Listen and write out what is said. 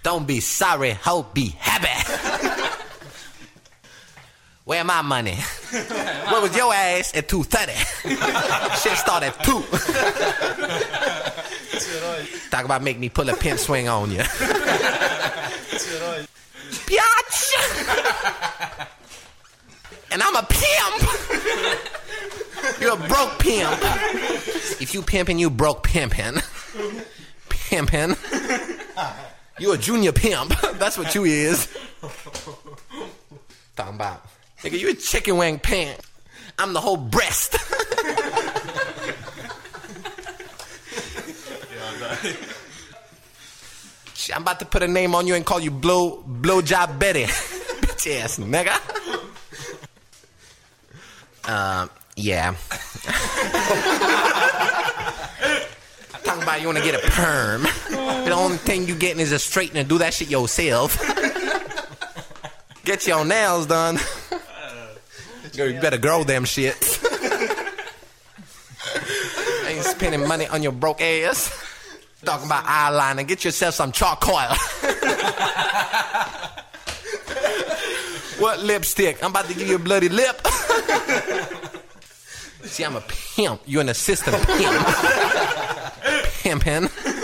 Don't be sorry, hope be happy. Where my money? Where was your ass at 2:30? Shit started at 2. Talk about make me pull a pimp swing on you. Biatch! And I'm a pimp. You're a broke pimp. If you pimping, you broke pimping. Pimping. You a junior pimp. That's what you is. Talking about. Nigga, you a chicken wing pimp. I'm the whole breast. Shit, I'm about to put a name on you and call you Blowjob Betty. Bitch ass nigga. Yeah. Talking about you want to get a perm. The only thing you getting is a straightener. Do that shit yourself. Get your nails done. You better grow them shit. Ain't spending money on your broke ass. Talking about eyeliner. Get yourself some charcoal. What lipstick? I'm about to give you a bloody lip. See, I'm a pimp. You're an assistant pimp. Pimpin'.